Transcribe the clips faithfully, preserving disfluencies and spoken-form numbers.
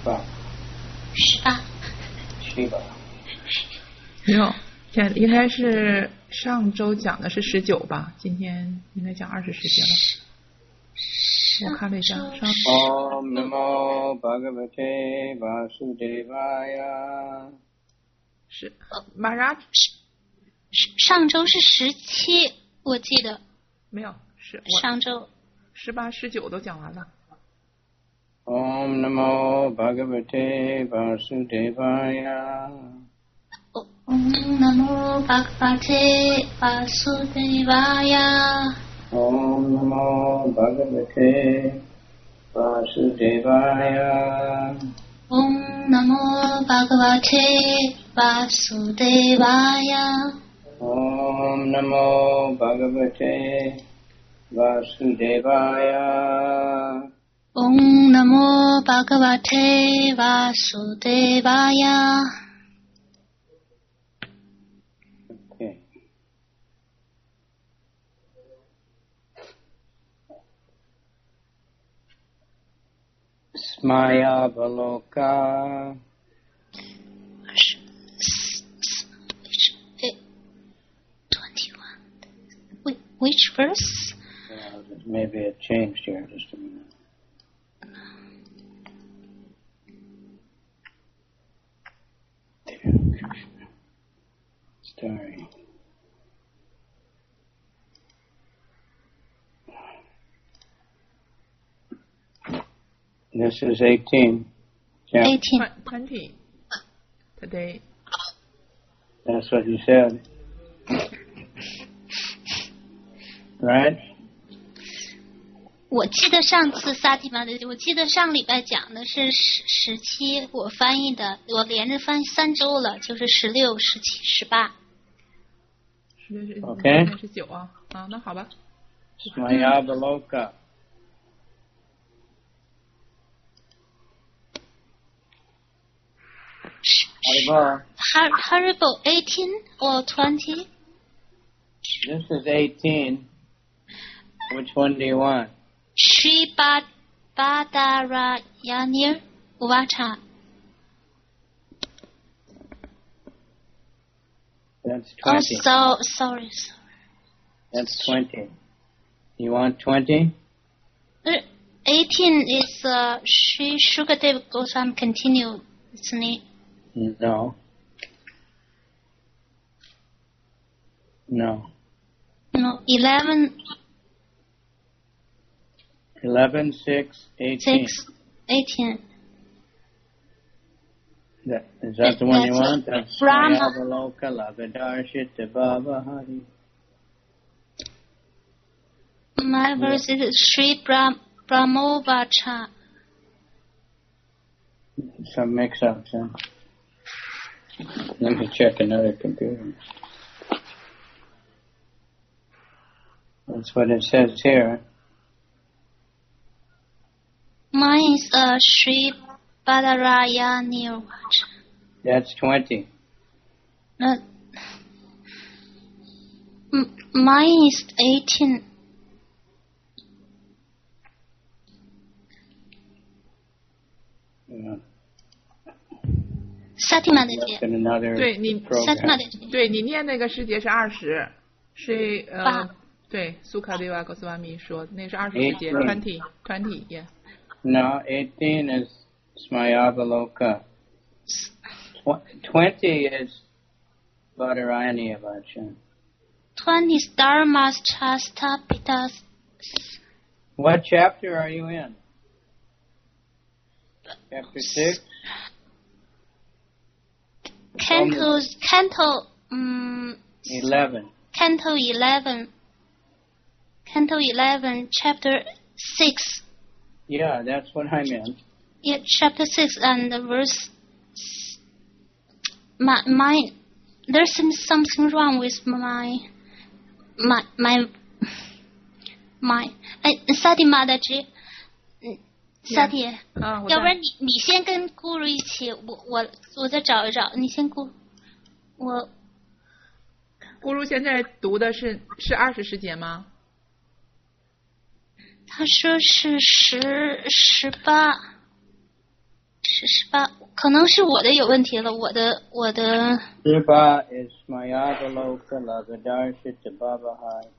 吧？ 十八。 十八。 没有，现应该是上周讲的是十九吧，今天应该讲二十世节了。我看了一下，上。 Om Namo Bhagavate Vasudevaya。 是，马拉。 上周是十七，我记得。 没有，是上周。 十八、十九都讲完了。 Om Namo Bhagavate Vasudevaya。 Om Namo Bhagavate Vasudevaya。 Om Namo Bhagavate Vasudevaya。 Om Namo Bhagavate Vasudevaya。 Om Namo Bhagavate Vasudevaya。 Om Namo Bhagavate Vasudevaya。 Okay. Smayavaloka. twenty-one. Which verse? Uh, maybe it changed here just a minute. Sorry. This is eighteen. Yeah. eighteen. twenty. Today. That's what you said. Right? 我记得上次萨提玛的，我记得上礼拜讲的是十十七，我翻译的，我连着翻三周了，就是十六、十七、十八。 十六是 OK。 十九啊，啊，那好吧。 Smayavaloka。Haribo. Haribo eighteen or twenty? This is eighteen. Which one do you want? Shri Badarayanir Uvacha. That's twenty. Oh, so, sorry, sorry. That's twenty. You want twenty? eighteen is uh, Shri Shukadev Goswami continued, isn't it? No. No. No, eleven. Eleven, six, eighteen. Six, eighteen. That, is that the one That's you want? That's Brahma. Smayavaloka Lavidarshita Baba Hari. My verse is Sri Brahm, Brahmovacha. Some mix-ups, huh? Let me check another computer. That's what it says here. Mine is uh, Sri Badarayani. That's twenty. Uh, m- mine is eighteen. Yeah. 萨提玛的节， 对你， 萨提玛的节， 对你念那个诗节是二十，是呃，对，苏卡利瓦格斯瓦米说那是二十诗节 ，twenty twenty yeah. No, eighteen is Smayavaloka. Twenty is Badarayani Avacha. Twenty is Dharmas Chastapitas. What chapter are you in? Chapter six. Canto, Canto, um, eleven. Canto eleven. Canto eleven, chapter six. Yeah, that's what I meant. Yeah, chapter six and the verse. My, my, there's something wrong with my, my, my, my. 哎，萨蒂玛的这，嗯，萨蒂，要不然你你先跟咕噜一起，我我我再找一找，你先咕，我。 咕噜现在读的是是二十诗节吗？ 他说是十十八。 是十八，可能是我的有问题了。我的我的。 十八 is Smayavaloka Lagadarshita Babahai.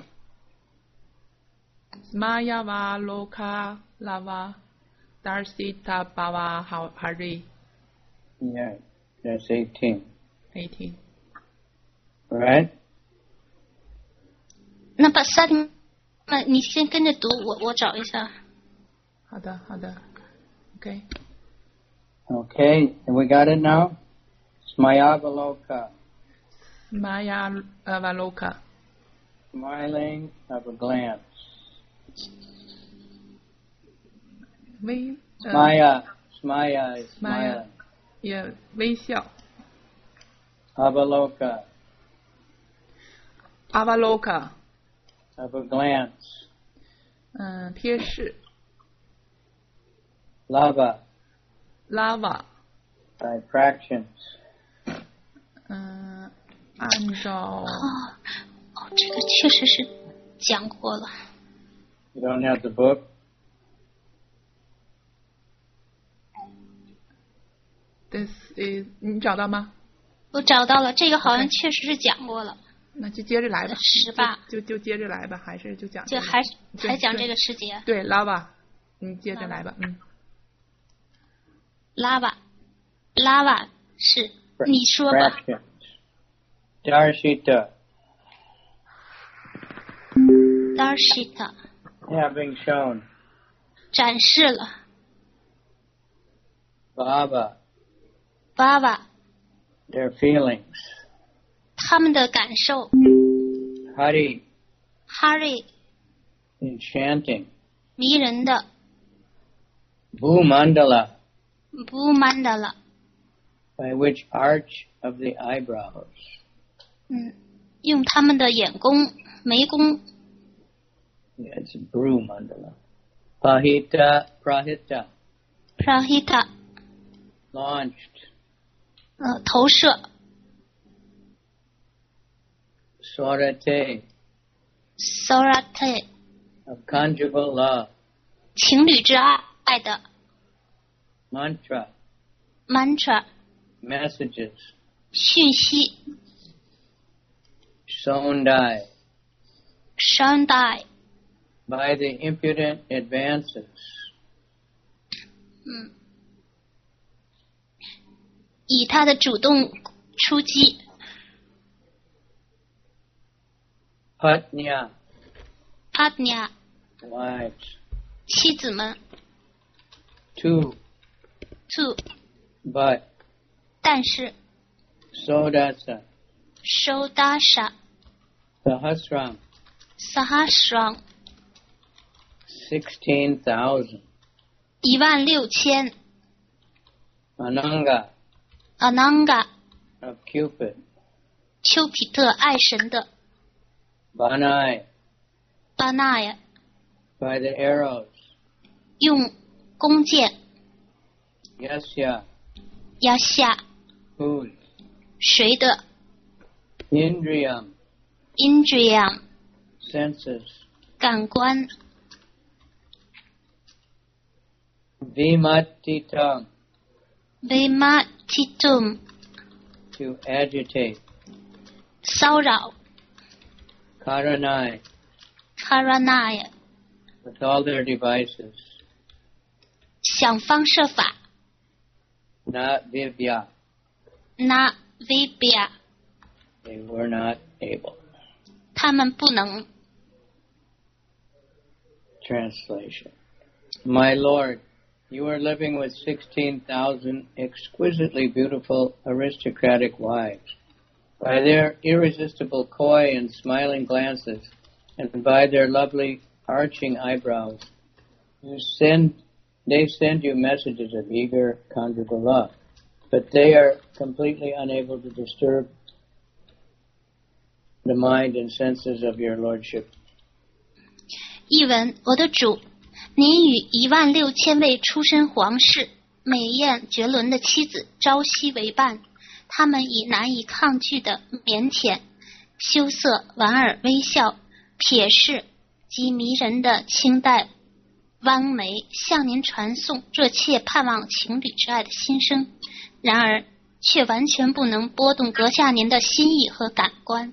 Smayavaloka Lava Darsita Baba Hari. Yeah, that's eighteen. Eighteen. Right? 那把萨蒂玛，你先跟着读，我我找一下。 好的，好的。Okay. Okay, and we got it now? Smayavaloka. Smayavaloka. Smiling of a glance. 微 Smaya, smaya is Smaya. smiling. 也微笑。 Avaloka. Avaloka. Of a glance. 嗯，瞥视。 Lava. Lava. By fractions. 嗯，按照。 哦哦，这个确实是讲过了。 You don't have the book? This is 你找到吗？ 我找到了，这个好像确实是讲过了。 那就接着来吧。 十八。 就就接着来吧，还是就讲。 就还还讲这个世界。 对 ，lava， 你接着来吧，嗯。 lava，lava 是你说吧。 Darshita. Darshita. Having shown. 展示了。 Baba. Baba. Their feelings. 他们的感受。 Hari. Hari. Enchanting. 迷人的。 Bhumandala. Bhumandala. By which arch of the eyebrows. 嗯，用他们的眼弓、眉弓。 Yeah, it's Bhumandala. Pahita, Prahita. Prahita. Launched. 呃，投射。 Sorate. Sorate. Of conjugal love. 情侣之爱爱的。 Mantra. Mantra. Messages. 讯息。 Sondai. Sondai. By the impudent advances. 嗯，以他的主动出击。 Patnya. Patnya. Wives. 妻子们。 Two. Two. But. 但是。 Sodasa. Sodasa. Sahasram. Sahasram. Sixteen thousand. 一万六千。 Ananga. Ananga. Of Cupid. 丘比特爱神的。 Banai. Banai. By the arrows. 用弓箭。 Yasya. Yasya. Whose? 谁的。 Indriyam. Indriyam. Senses. 感官。 Vimatitam. Vimatitum. To agitate. 骚扰。 Karanai. Karanai. With all their devices. 想方设法。 Not Vivya. Na Vibya. They were not able. 他们不能。 Translation. My Lord, you are living with sixteen thousand exquisitely beautiful aristocratic wives. By their irresistible coy and smiling glances, and by their lovely arching eyebrows, you send, they send you messages of eager conjugal love, but they are completely unable to disturb the mind and senses of your Lordship. 译文，我的主，您与一万六千位出身皇室、美艳绝伦的妻子朝夕为伴，他们以难以抗拒的腼腆、羞涩、莞尔微笑、瞥视及迷人的清淡弯眉向您传送热切盼望情侣之爱的心声，然而却完全不能拨动阁下您的心意和感官。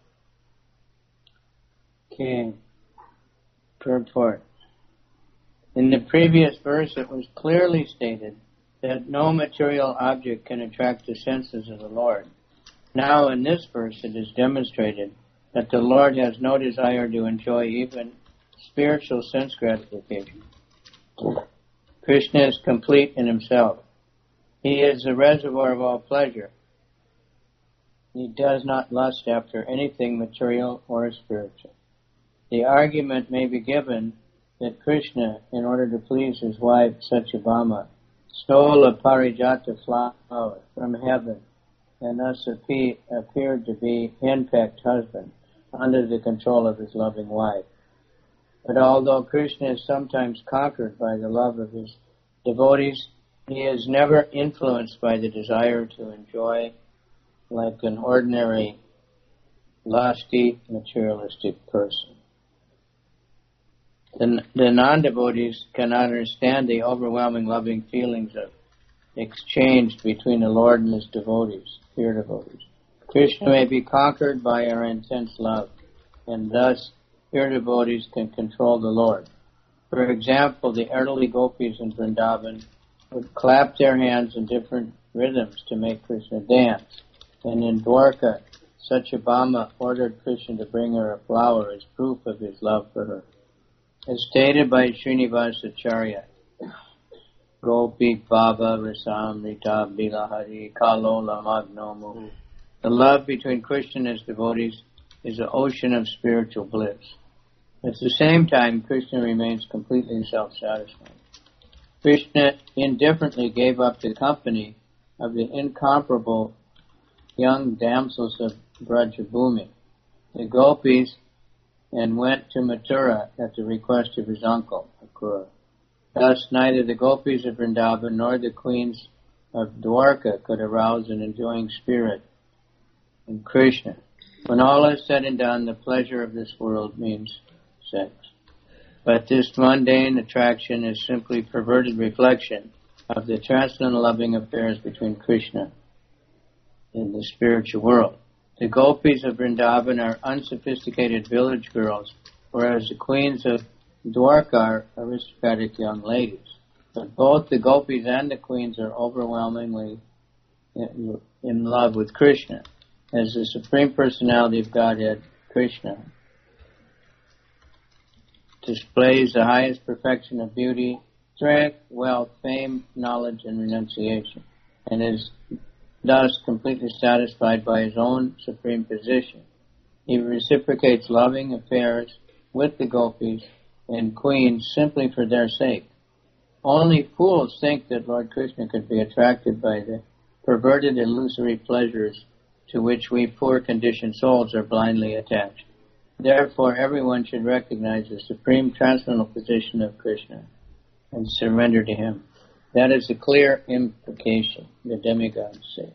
King, purport. In the previous verse it was clearly stated that no material object can attract the senses of the Lord. Now in this verse it is demonstrated that the Lord has no desire to enjoy even spiritual sense gratification. Krishna is complete in himself. He is the reservoir of all pleasure. He does not lust after anything material or spiritual. The argument may be given that Krishna, in order to please his wife Satyabhama, stole a parijata flower from heaven and thus appeared to be henpecked husband under the control of his loving wife. But although Krishna is sometimes conquered by the love of his devotees, he is never influenced by the desire to enjoy like an ordinary lusty, materialistic person. The, the non-devotees cannot understand the overwhelming loving feelings of exchange between the Lord and his devotees, pure devotees. Krishna may be conquered by our intense love, and thus pure devotees can control the Lord. For example, the elderly gopis in Vrindavan would clap their hands in different rhythms to make Krishna dance. And in Dwarka, Satyabhama ordered Krishna to bring her a flower as proof of his love for her. As stated by Srinivasacharya, Gopi Baba Rasam Rita Bilahari Kalola Magnomu. The love between Krishna and his devotees is an ocean of spiritual bliss. At the same time, Krishna remains completely self-satisfied. Krishna indifferently gave up the company of the incomparable young damsels of Brajabhumi, the gopis, and went to Mathura at the request of his uncle, Akrura. Thus, neither the gopis of Vrindavan nor the queens of Dwarka could arouse an enjoying spirit in Krishna. When all is said and done, the pleasure of this world means sex. But this mundane attraction is simply perverted reflection of the transcendental loving affairs between Krishna and the spiritual world. The gopis of Vrindavan are unsophisticated village girls, whereas the queens of Dwarka are aristocratic young ladies. But both the gopis and the queens are overwhelmingly in love with Krishna. As the Supreme Personality of Godhead, Krishna displays the highest perfection of beauty, strength, wealth, fame, knowledge, and renunciation, and is thus completely satisfied by his own supreme position. He reciprocates loving affairs with the gopis and queens simply for their sake. Only fools think that Lord Krishna could be attracted by the perverted illusory pleasures to which we poor conditioned souls are blindly attached. Therefore, everyone should recognize the supreme transcendental position of Krishna and surrender to him. That is a clear implication, the demigods say.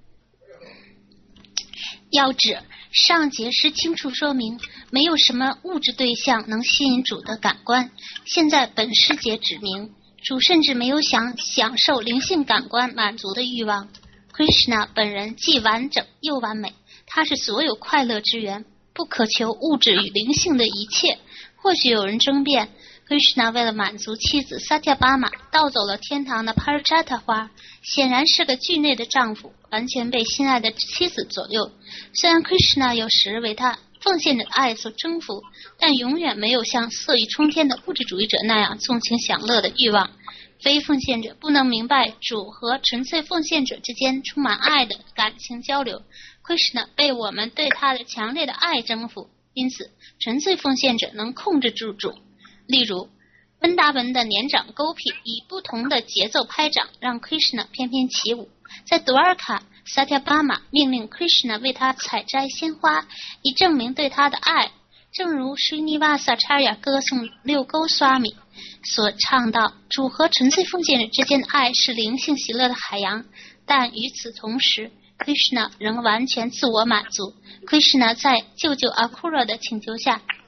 要指上节是清楚说明，没有什么物质对象能吸引主的感官。现在本师节指明，主甚至没有想享受灵性感官满足的欲望。Krishna 本人既完整又完美，他是所有快乐之源，不渴求物质与灵性的一切。或许有人争辩， Krishna 为了满足妻子 Satyabhama 盗走了天堂的 Parijata 花，显然是个惧内的丈夫，完全被心爱的妻子左右。虽然 Krishna 有时为他奉献者的爱所征服，但永远没有像色欲冲天的物质主义者那样纵情享乐的欲望。非奉献者不能明白主和纯粹奉献者之间充满爱的感情交流。 Krishna 被我们对他的强烈的爱征服，因此纯粹奉献者能控制住主。例如，温达文的年长狗痞以不同的节奏拍掌，让 Krishna 翩翩起舞。在德尔卡， Satyabhama 命令 Krishna 为他采摘鲜花，以证明对他的爱。正如 Srinivasacharya 歌颂六沟刷米所唱到，主和纯粹奉献者之间的爱是灵性喜乐的海洋，但与此同时 Krishna 仍完全自我满足。 Krishna 在舅舅 Akrura 的请求下，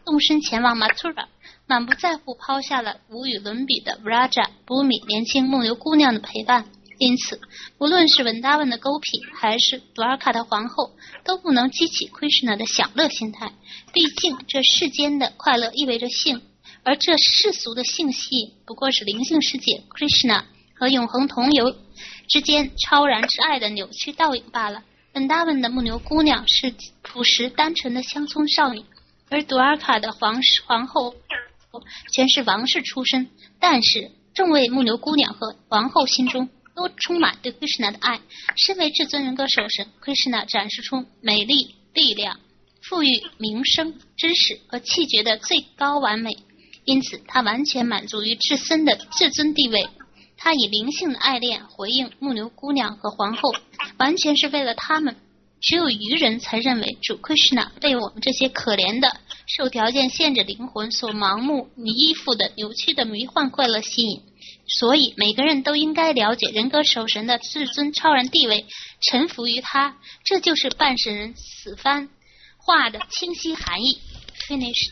动身前往 Mathura， 满不在乎抛下了无与伦比的 Vraja Bhumi 年轻牧牛姑娘的陪伴。因此，无论是文达文的勾癖，还是杜尔卡的皇后，都不能激起 Krishna 的享乐心态。毕竟，这世间的快乐意味着性，而这世俗的性吸引，不过是灵性世界 Krishna 和永恒同游之间超然之爱的扭曲倒影罢了。文达文的牧牛姑娘是朴实单纯的乡村少女，而杜尔卡的皇皇后全是王室出身。但是，众位牧牛姑娘和皇后心中都充满对 Krishna 的爱。身为至尊人格守神 ，Krishna 展示出美丽、力量、富裕、名声、知识和气节的最高完美，因此他完全满足于至尊的至尊地位。他以灵性的爱恋回应牧牛姑娘和皇后，完全是为了他们。只有愚人才认为主 Krishna 被我们这些可怜的受条件限制灵魂所盲目依附的扭曲的迷幻快乐吸引。所以每个人都应该了解人格守神的至尊超然地位，臣服于他，这就是半神人此番话的清晰含义。 Finished.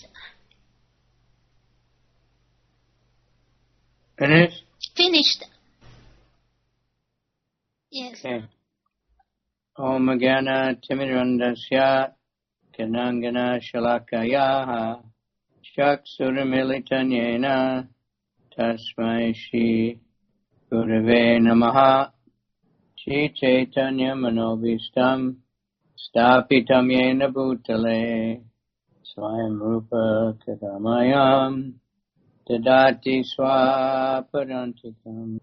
Finished? Finished. Yes. Okay. Om Agana Timirandasya Kanangana Shalakayaha Shaksuramilitanyena Tasmai Shri Gurave Namaha Shri Chaitanya Manobhistam Stapitam Yena Bhutale Swayam Rupa Kadamayam Tadati Swapadantikam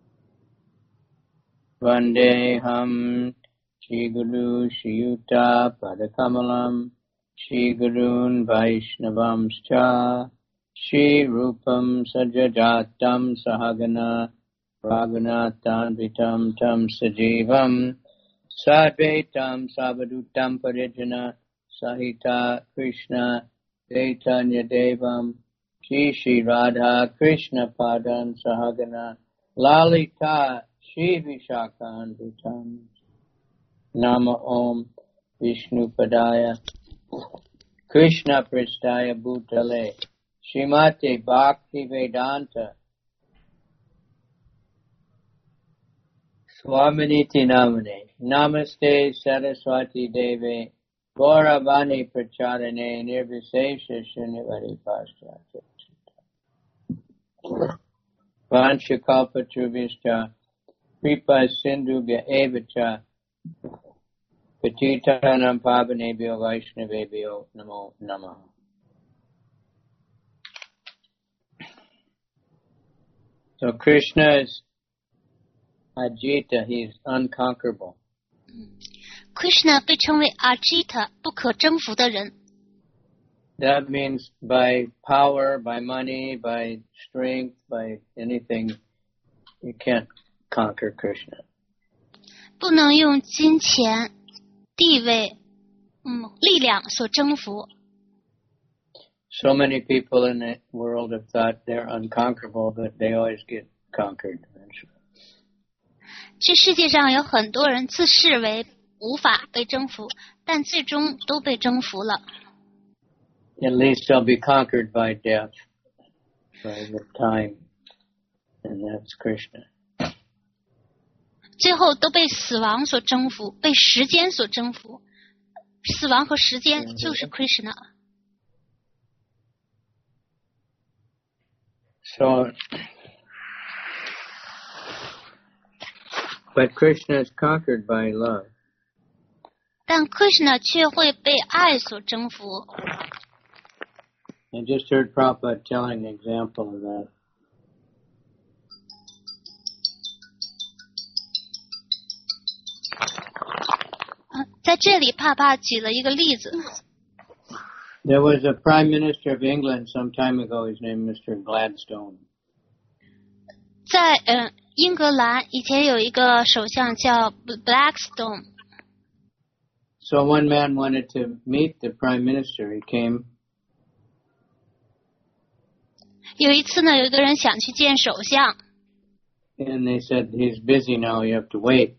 Vandeham Shri Guru Shri Yuta Padakamalam Shri Gurun Vaishnavamscha Shri Rupam Sajajatam Sahagana Raghunatham Vitam Tam Sajivam Sadvaitam Savadutam Parijana Sahita Krishna Chaitanya Devam Shri Shri Radha Krishna Padan Sahagana Lalita Shri Vishakan Vitam Nama Om Vishnu Padaya Krishna Pristaya Bhutale Srimate Bhakti Vedanta Swaminiti Namane Namaste Saraswati Deve Gauravani Pracharane Nirvisesha Shunivari Paschatya Vanchakalpatrubhischa Kripa Sindhubhya Evacha Patitanam Pavanebhyo Vaishnavebhyo Namo Namaha. So Krishna is Ajita, he is unconquerable. Krishna 被称为 Ajita， 不可征服的人。 That means by power, by money, by strength, by anything, you can't conquer Krishna. 不能用金钱、地位、嗯、力量所征服。 So many people in the world have thought they're unconquerable, but they always get conquered eventually. 这世界上有很多人自视为无法被征服，但最终都被征服了。 At least they'll be conquered by death, by the time, and that's Krishna. 最后都被死亡所征服，被时间所征服。死亡和时间就是 Krishna。 So, but Krishna is conquered by love. 但 Krishna 却会被爱所征服。 I just heard Prabhupada telling an example of that. 在这里，帕帕举了一个例子。 There was a Prime Minister of England some time ago. His name was Mister Gladstone. 在呃英格兰以前有一个首相叫 Blackstone。 So one man wanted to meet the Prime Minister. He came. 有一次呢，有一个人想去见首相。 And they said he's busy now. You have to wait.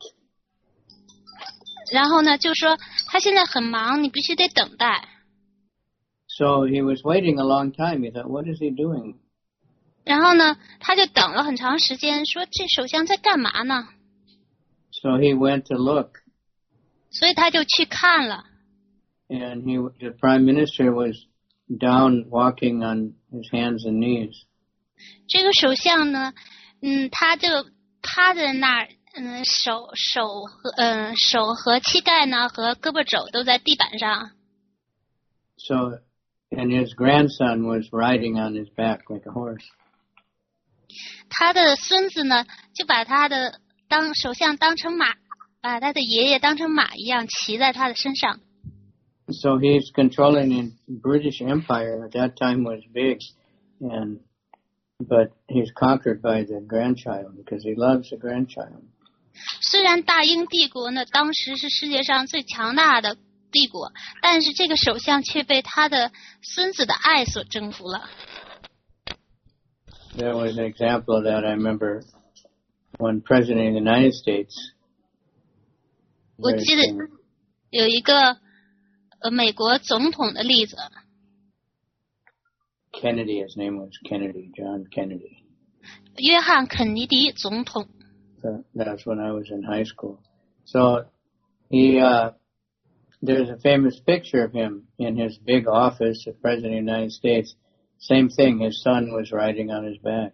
然后呢，就说他现在很忙，你必须得等待。 So he was waiting a long time. He thought, what is he doing? 然后呢，他就等了很长时间，说这首相在干嘛呢？ So he went to look. 所以他就去看了。 And he, the prime minister was down walking on his hands and knees. 这个首相呢，嗯，他就趴在那儿，嗯，手手和嗯、呃、手和膝盖呢和胳膊肘都在地板上。 So, and his grandson was riding on his back like a horse. 他的孙子呢，就把他的当首相当成马，把他的爷爷当成马一样骑在他的身上。 So he's controlling the British Empire at that time was big, and but he's conquered by the grandchild because he loves the grandchild. 虽然大英帝国呢当时是世界上最强大的帝国，但是这个首相却被他的孙子的爱所征服了。 There was an example of that. I remember one president of the United States. 我记得有一个呃美国总统的例子。 Kennedy, his name was Kennedy, John Kennedy. 约翰肯尼迪总统。 So that's when I was in high school. So he, uh, there's a famous picture of him in his big office, the President of the United States. Same thing, his son was riding on his back.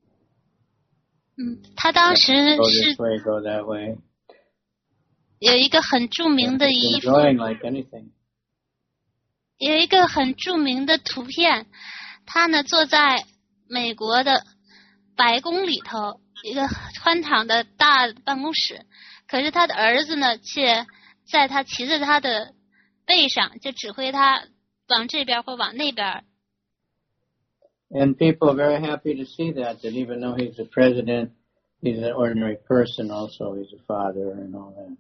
嗯，他当时 Go 是 this way, go that way. 有一个很著名的一幅， Enjoying like anything. 有一个很著名的图片，他呢坐在美国的白宫里头一个宽敞的大办公室，可是他的儿子呢却在他骑着他的背上，就指挥他往这边或往那边。 And people are very happy to see that, that even though he's a president, he's an ordinary person also. He's a father and all that.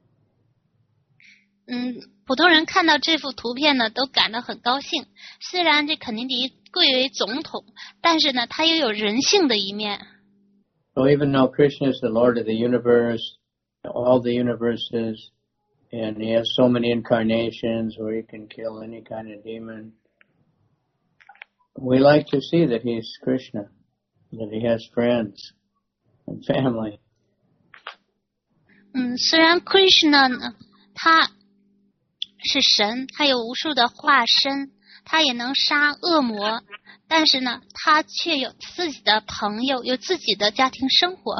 嗯，普通人看到这幅图片呢，都感到很高兴。虽然这肯尼迪贵为总统，但是呢，他又有人性的一面。 So even though Krishna is the Lord of the universe, all the universes, and he has so many incarnations where he can kill any kind of demon, we like to see that he's Krishna, that he has friends and family. 嗯，虽然 Krishna 呢，他是神，他有无数的化身，他也能杀恶魔，但是呢，他却有自己的朋友，有自己的家庭生活。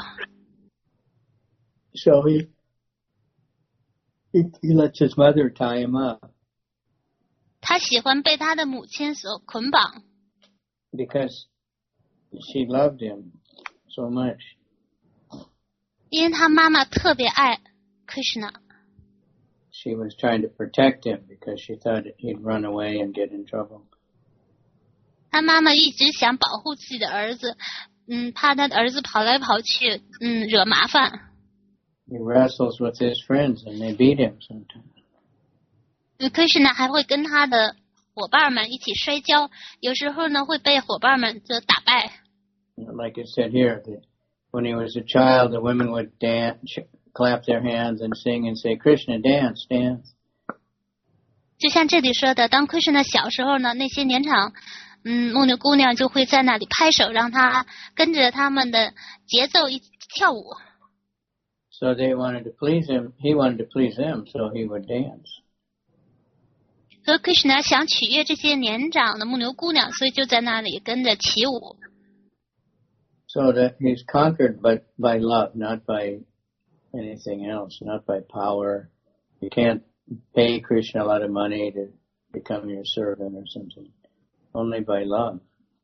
So he, he, he lets his mother tie him up. 他喜欢被他的母亲所捆绑。 Because she loved him so much. 因为他妈妈特别爱 Krishna. She was trying to protect him because she thought he'd run away and get in trouble. 他妈妈一直想保护自己的儿子，嗯，怕他的儿子跑来跑去，嗯，惹麻烦。 He wrestles with his friends and they beat him sometimes. Krishna 还会跟他的伙伴们一起摔跤，有时候呢会被伙伴们就打败。 Like it said here, that when he was a child, the women would dance, clap their hands and sing and say, Krishna, dance, dance. 就像这里说的，当 Krishna 小时候呢，那些年长嗯牧牛姑娘就会在那里拍手，让他跟着他们的节奏一起跳舞。 So they wanted to please him. He wanted to please them, so he would dance. 和 Krishna 想取悦这些年长的牧牛姑娘，所以就在那里跟着起舞。 So that he's conquered but by love, not by anything else, not by power. You can't pay Krishna a lot of money to become your servant or something. Only by love.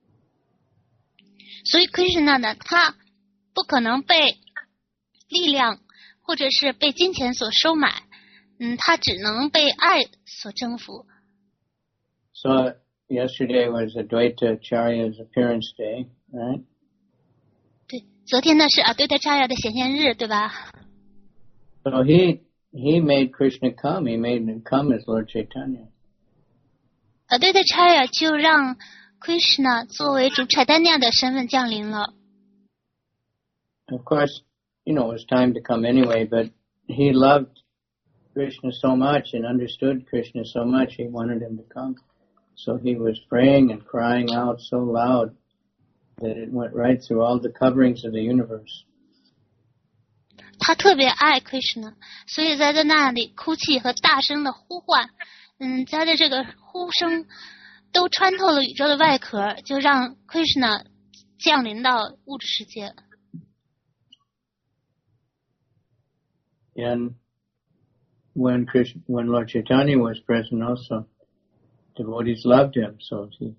所以 Krishna 呢，他不可能被力量或者是被金钱所收买，嗯，他只能被爱所征服。 So yesterday was Advaita Acharya's appearance day, right? 对，昨天呢是Advaita Acharya的显现日，对吧？ So he he made Krishna come. He made him come as Lord Chaitanya. Advaita Acharya就让 Krishna 作为主 Chaitanya 的身份降临了。 Of course, you know, it was time to come anyway, but he loved Krishna so much and understood Krishna so much, he wanted him to come. So he was praying and crying out so loud that it went right through all the coverings of the universe. 他特别爱 Krishna， 所以在在那里哭泣和大声的呼唤，嗯，他的这个呼声都穿透了宇宙的外壳，就让 Krishna 降临到物质世界。 And when Krishna, when Lord Chaitanya was present also, devotees loved him, so he.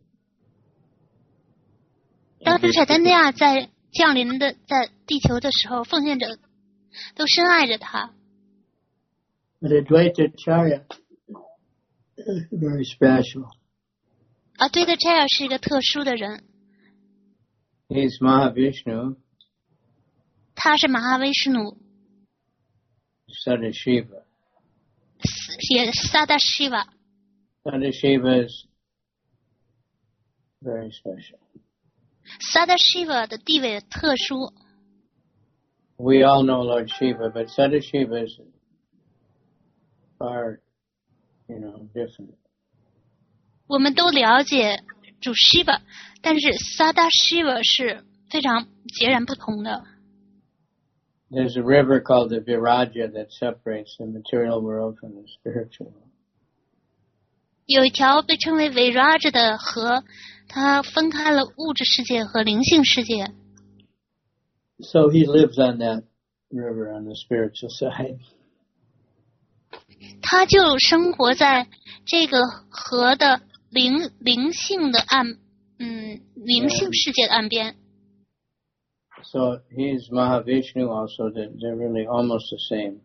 当时柴丹尼亚在降临的在地球的时候，奉献者都深爱着他。 But Advaita Acharya is very special. 啊，对的 Acharya 是一个特殊的人。 He's Mahavishnu. 他是马哈威什努。 Sadashiva. 也 Sadashiva. Sadashiva is very special. Sadashiva 的地位特殊。 We all know Lord Shiva, but Sadashiva is far, you know, different. 我们都了解主 Shiva， 但是 Sadashiva 是非常截然不同的。 There's a river called the Viraja that separates the material world from the spiritual world. 有一条被称为 Viraja 的河，它分开了物质世界和灵性世界。 So he lives on that river on the spiritual side. 他就生活在这个河的灵灵性的岸，嗯，灵性世界的岸边。 So he's Mahavishnu also. They're, they're really almost the same.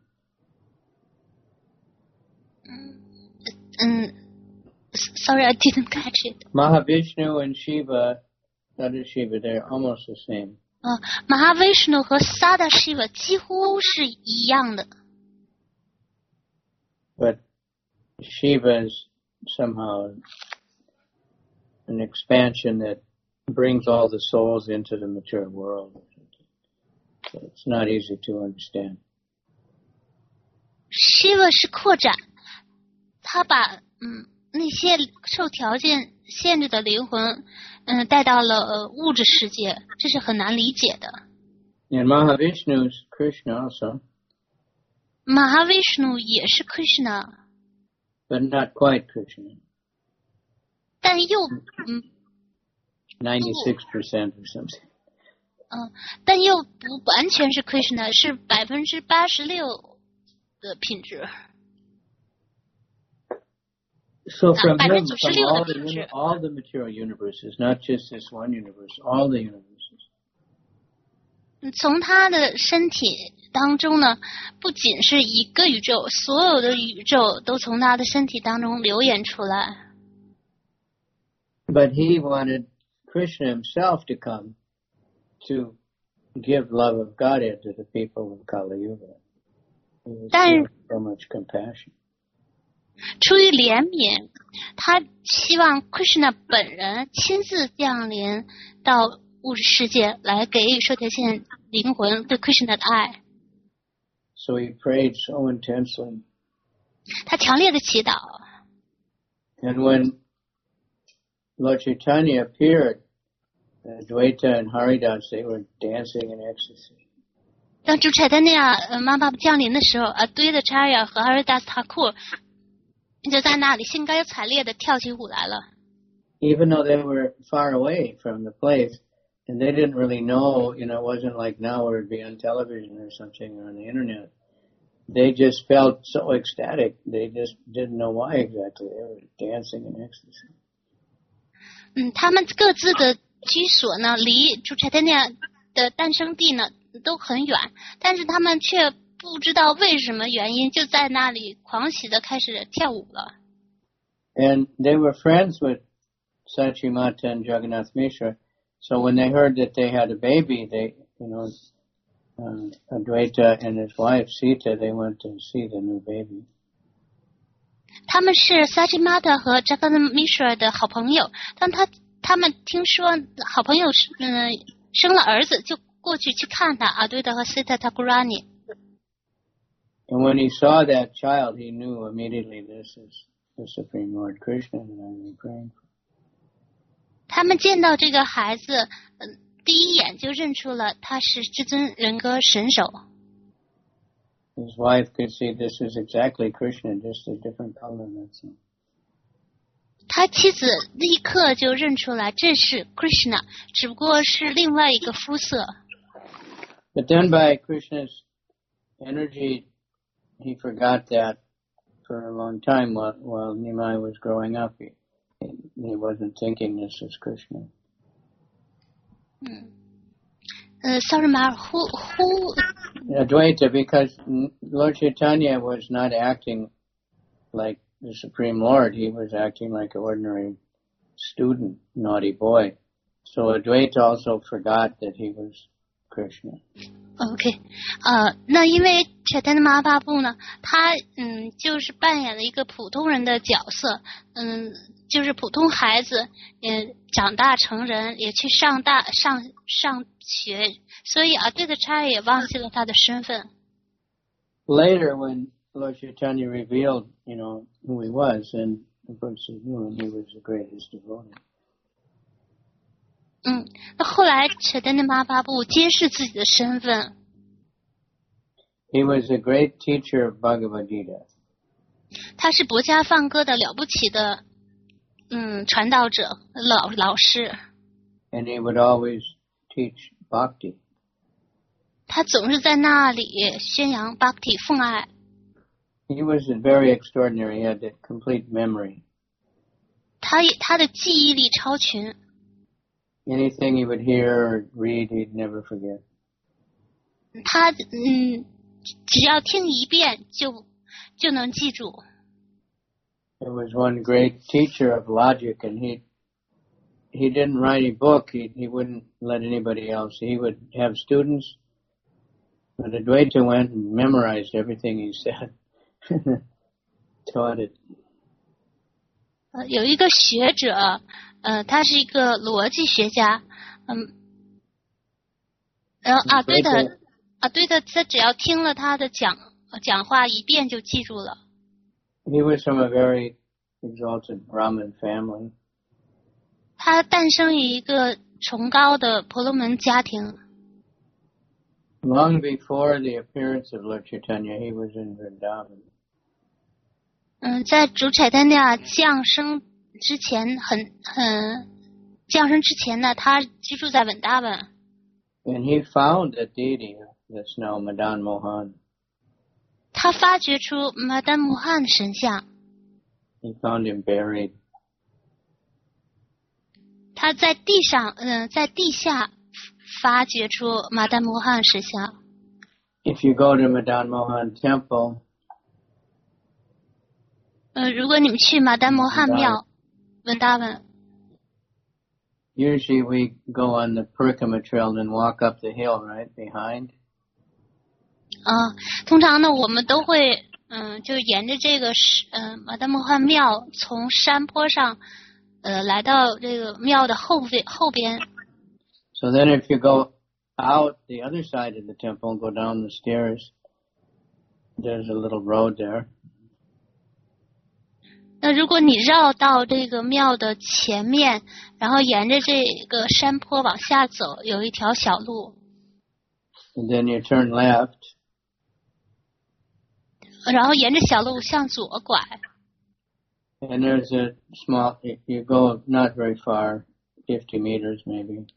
嗯 ，Sorry, I didn't catch it. Mahavishnu and Shiva, Sadashiva, they're almost the same. 啊 ，Mahavishnu 和 Sadashiva 几乎是一样的。 But Shiva is somehow an expansion that brings all the souls into the material world. So it's not easy to understand. Shiva 是扩展，他把嗯那些受条件限制的灵魂，嗯带到了、呃、物质世界，这是很难理解的。 And Mahavishnu is Krishna also. Mahavishnu 也是 Krishna. But not quite Krishna. 但又嗯。 ninety-six percent or something. 嗯，但又不完全是 Krishna， 是百分之八十六的品质。 So from him, from all the, all the material universes, not just this one universe, all the universes. 从他的身体当中呢，不仅是一个宇宙，所有的宇宙都从他的身体当中流演出来。 But he wanted Krishna himself to come to give love of Godhead to the people of Kali Yuga. He was so much compassion. 出于怜悯，他希望 Krishna 本人亲自降临到物质世界，来给予受条件灵魂对 Krishna 的爱。 So he prayed so intensely. 他强烈的祈祷。 And when Lord Chaitanya appeared, Advaita and Haridas, they were dancing in ecstasy. 当主柴丹尼亚呃妈妈降临的时候，啊，堆的 Acharya 和 Haridas Thakur 就在那里兴高采烈的跳起舞来了。 Even though they were far away from the place, and they didn't really know, you know, it wasn't like now where it'd be on television or something or on the internet. They just felt so ecstatic. They just didn't know why exactly. They were dancing in ecstasy. 嗯，他们各自的居所呢，离主柴丹尼亚的诞生地呢都很远，但是他们却不知道为什么原因，就在那里狂喜的开始跳舞了。 And they were friends with Sachimata and Jagannath Mishra, so when they heard that they had a baby, they, you know, uh, Advaita and his wife Sita, they went to see the new baby. 他们是 Sachimata 和 Jagannath Mishra 的好朋友，当他他们听说好朋友是嗯、呃、生了儿子，就过去去看他阿对的和 Sita Thakurani。 And when he saw that child, he knew immediately this is the Supreme Lord Krishna that I am praying for. 他们见到这个孩子，呃，第一眼就认出了他是至尊人格神手。 His wife could see this is exactly Krishna, just a different color. That's it. 他妻子立刻就认出来这是 Krishna， 只不过是另外一个肤色。 But then by Krishna's energy, he forgot that for a long time while, while Nimai was growing up. He, he wasn't thinking this is Krishna. 嗯，呃 sorry, Ma, who, who... Advaita, because Lord Chaitanya was not acting like the Supreme Lord. He was acting like an ordinary student, naughty boy. So Advaita also forgot that he was Krishna. OK， 呃，那因为 Chaitanya Mahaprabhu 呢，他嗯就是扮演了一个普通人的角色，嗯，就是普通孩子，嗯，长大成人，也去上大上上学，所以啊，对的差也忘记了他的身份。 Later, when Lord Chaitanya revealed, you know, who he was, and of course he knew he was the greatest devotee. 嗯，那后来 Chaitanya Mahaprabhu 揭示自己的身份。 He was a great teacher of Bhagavad Gita. 他是博家放歌的了不起的，嗯，传道者老老师。 And he would always teach bhakti. 他总是在那里宣扬 bhakti 奉爱。 He was very extraordinary. He had a complete memory. 他他的记忆力超群。 Anything he would hear or read, he'd never forget. 他嗯，只要听一遍就就能记住。 There was one great teacher of logic, and he he didn't write a book. He he wouldn't let anybody else. He would have students, but Advaita went and memorized everything he said, taught it. 呃，有一个学者，呃，他是一个逻辑学家，嗯，然后啊，对的，啊，对的，他只要听了他的讲讲话一遍就记住了。 He was from a very exalted Brahmin family. 他诞生于一个崇高的婆罗门家庭。 Long before the appearance of Lord Chaitanya, he was in Vrindavan. 嗯，在主Chaitanya降生之前很，很降生之前呢，他居住在稳达文。 And he found a deity that's now Madan Mohan. 他发掘出马丹摩汉的神像。 He found him buried. 他在地上，嗯、呃，在地下发掘出马丹摩汉神像。 If you go to Madan Mohan Temple, 呃，如果你们去马丹摩汉庙，文达文。 Usually we go on the Parikrama trail and walk up the hill, right, behind. 啊，通常呢，我们都会，嗯，就沿着这个，嗯，马丹摩汉庙从山坡上，呃，来到这个庙的后边后边。 So then if you go out the other side of the temple and go down the stairs, there's a little road there. 那如果你绕到这个庙的前面，然后沿着这个山坡往下走，有一条小路。 And then you turn left. 然后沿着小路向左拐。 And there's a small, you go not very far, fifty meters maybe.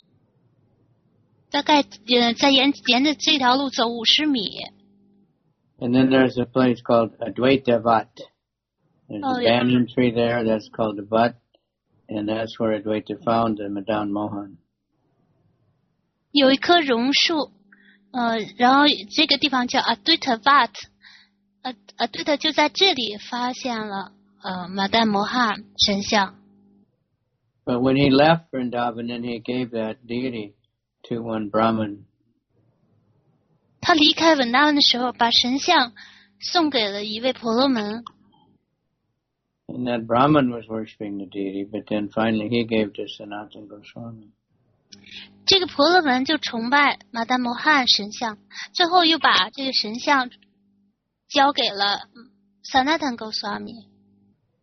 大概呃，在沿沿着这条路走五十米。 And then there's a place called Advaita Vat. There's oh, a yeah. banyan tree there that's called the Vat, and that's where Advaita found the Madan Mohan. 有一棵榕树，呃，然后这个地方叫 Advaita Vat， 呃 Advaita 就在这里发现了呃马丹摩汉神像。 But when he left Vrindavan, then he gave that deity to one Brahmin. 他离开稳达文的时候，把神像送给了一位婆罗门。 And that Brahmin was worshipping the deity, but then finally he gave to Sanatana Goswami. 这个婆罗门就崇拜马丹摩汉神像，最后又把这个神像交给了 Sanatana Goswami.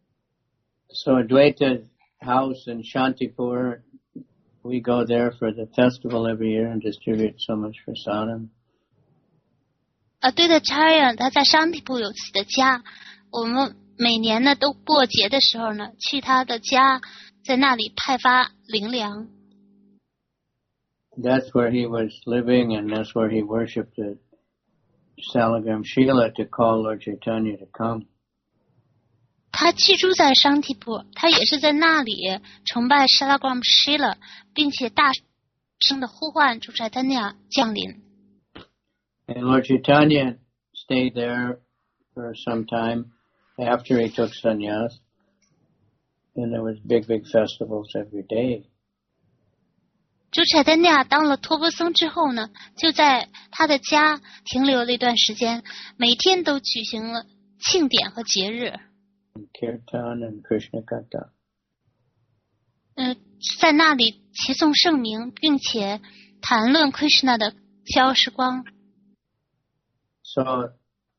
So Advaita's house in Shantipur, we go there for the festival every year and distribute so much prasadam. 啊，对的 ，Charya 他在商提铺有自己的家，我们每年呢都过节的时候呢，去他的家，在那里派发灵粮。 That's where he was living, and that's where he worshipped at Salagram Shila to call Lord Chaitanya to come. 他居住在商提铺，他也是在那里崇拜 Salagram Shila， 并且大声的呼唤主宰他那样降临。 And Lord Chaitanya stayed there for some time after he took sannyas, and there was big, big festivals every day. 主宰丹尼亚当了托钵僧之后呢，就在他的家停留了一段时间，每天都举行了庆典和节日。 Kirtan and Krishna Katha. 嗯、呃，在那里齐诵圣名，并且谈论 Krishna 的消时光。 So, uh,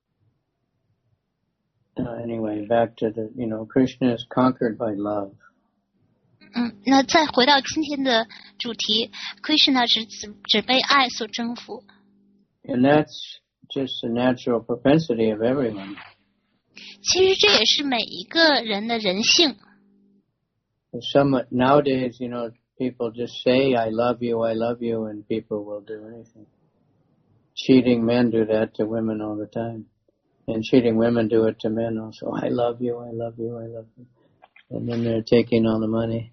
anyway, back to the, you know, Krishna is conquered by love. 嗯，那再回到今天的主题 ，Krishna 只只只被爱所征服。 And that's just a natural propensity of everyone. 其实这也是每一个人的人性。 Some nowadays, you know, people just say, "I love you, I love you," and people will do anything. Cheating men do that to women all the time, and cheating women do it to men also. I love you, I love you, I love you, and then they're taking all the money.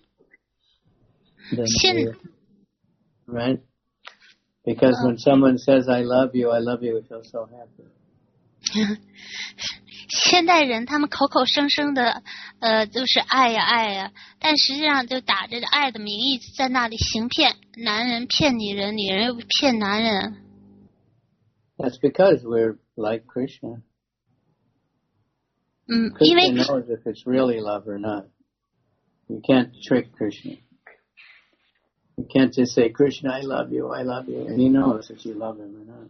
Then, right? Because when someone says, I love you, I love you, we feel so happy. 现代人他们口口声声的呃就是爱呀爱呀，但实际上就打着爱的名义在那里行骗，男人骗女人，女人又骗男人。 That's because we're like Krishna. 嗯，因为 Krishna knows if it's really love or not. You can't trick Krishna. You can't just say, Krishna, I love you, I love you. And he knows if you love him or not.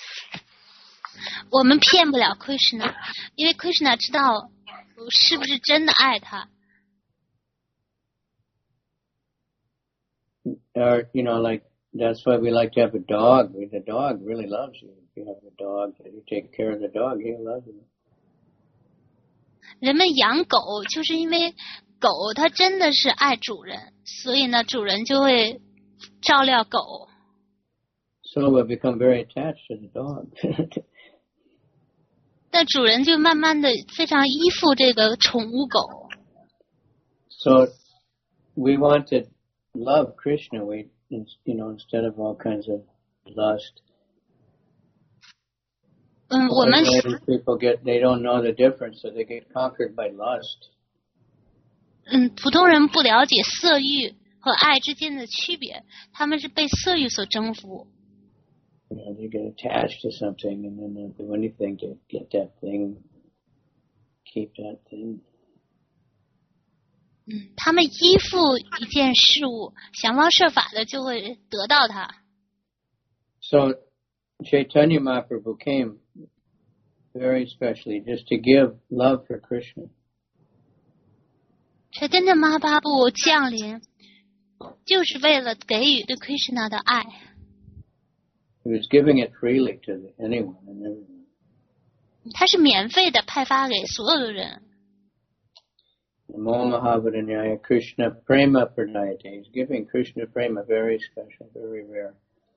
我们骗不了 Krishna， 因为 Krishna 知道是不是真的爱他。 Or, you know, like, that's why we like to have a dog. The dog really loves you. If you have a dog, and you take care of the dog, he'll love you. 人们养狗就是因为狗它真的是爱主人，所以呢，主人就会照料狗。 So we become very attached to the dog. 那主人就慢慢的非常依附这个宠物狗。 So we want to love Krishna, we, you know, instead of all kinds of lust. 嗯，我们 people get they don't know the difference, so they get conquered by lust. 嗯，普通人不了解色欲和爱之间的区别，他们是被色欲所征服。 You know, they get attached to something and then they'll do anything to get that thing, keep that thing. 嗯，他们依附一件事物，想方设法的就会得到它。 So Chaitanya Mahaprabhu came very specially just to give love for Krishna. Chaitanya Mahaprabhu降临，就是为了给予对 Krishna 的爱。 He was giving it freely to anyone and everyone. 他是免费的派发给所有的人。 Namo Mahavadanyaya Krishna Prema Pranayate. He's giving Krishna Prema very special, very rare.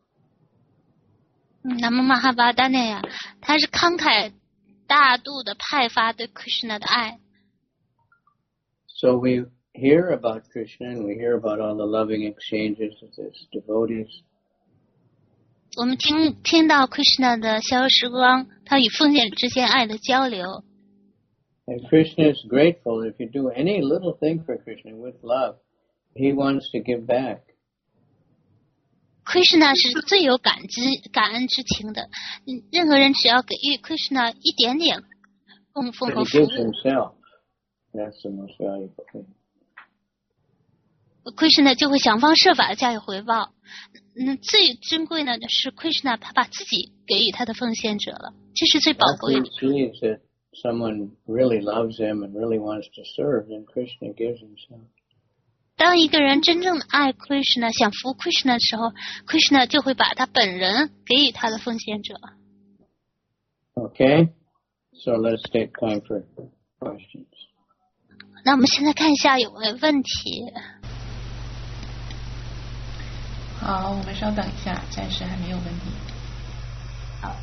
嗯，那么马哈巴达那样，他是慷慨大度的派发对 Krishna 的爱。 So we hear about Krishna and we hear about all the loving exchanges with his devotees. 我们听听到 Krishna 的逍遥时光，他与奉献之间爱的交流。 And Krishna is grateful if you do any little thing for Krishna with love. He wants to give back. Krishna 是最有感知、感恩之情的。任何人只要给予 Krishna 一点点供奉和服务 himself. That's the most valuable thing. Krishna 就会想方设法的加以回报。嗯，最珍贵的是 Krishna 他把自己给予他的奉献者了，这是最宝贵的。 someone really loves him and really wants to serve, then Krishna gives himself. 当一个人真正的爱 Krishna 想服 Krishna 的时候 Krishna 就会把他本人给予他的奉献者。 Okay, so let's take time for questions. 那我们现在看一下有没有问题。 好，我们稍等一下，暂时还没有问题。 好。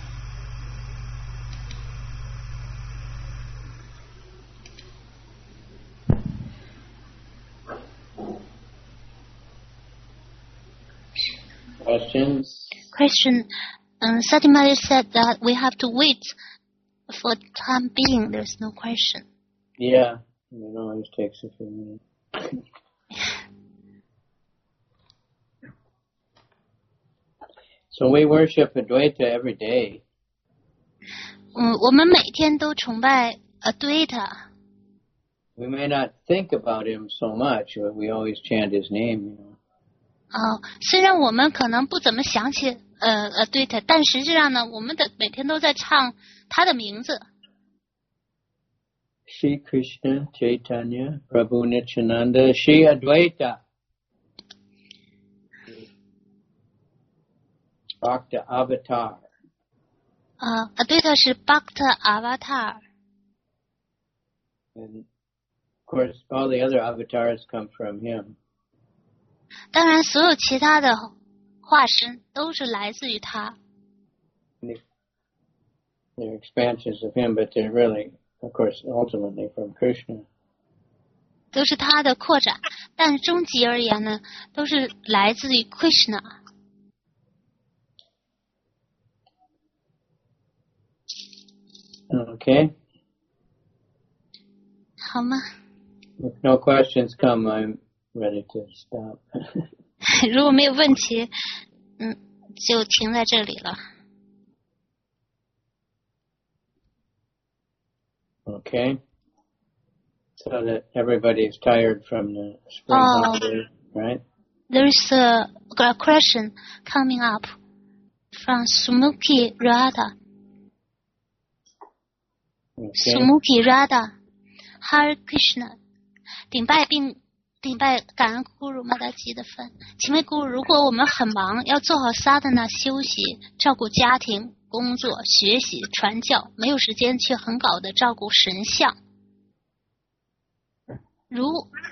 Questions? Question. Um, Satimari said that we have to wait for time being. There's no question. Yeah, it always takes a few minutes. So we worship Advaita every day. 嗯，我们每天都崇拜 Advaita. We may not think about him so much, but we always chant his name, you know. 哦，虽然我们可能不怎么想起呃 Advaita， 但实际上呢，我们的每天都在唱他的名字。 Shri Krishna Chaitanya Prabhu Nityananda Shri Advaita Bhakta Avatar. 啊 ，Advaita 是 Bhakta Avatar. And of course, all the other avatars come from him. 当然，所有其他的化身都是来自于他。 They're expansions of him, but they're really, of course, ultimately from Krishna. 都是他的扩展，但是终极而言呢，都是来自于 Krishna。 Okay. 好吗？ If no questions come, I'm ready to stop. 如果没有问题，嗯，就停在这里了。 Okay. So that everybody is tired from the spring Oh. holiday, right? There's a, a question coming up from Sumuki Radha. Okay. Sumuki Radha, Hare Krishna， 顶拜并顶拜感恩咕噜马达基的份。请问咕噜，如果我们很忙，要做好sadhana休息、照顾家庭、工作、学习、传教，没有时间去很好的照顾神像，如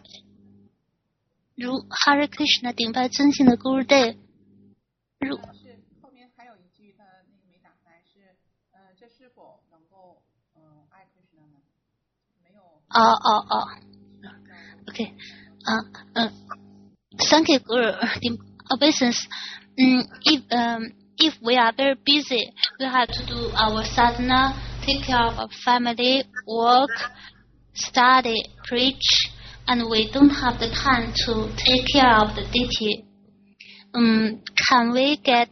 如 Hare Krishna 顶拜尊敬的 Guru Dev， 如是后面还有一句他那个没打开，是呃，这是否能够嗯、呃、爱 Krishna 呢？没有。 哦哦哦 ，OK， 啊嗯 ，Thank you Guru the obeisance. Um, if um if we are very busy, we have to do our sadhana, take care of our family, work, study, preach, and we don't have the time to take care of the deity. Um, can we get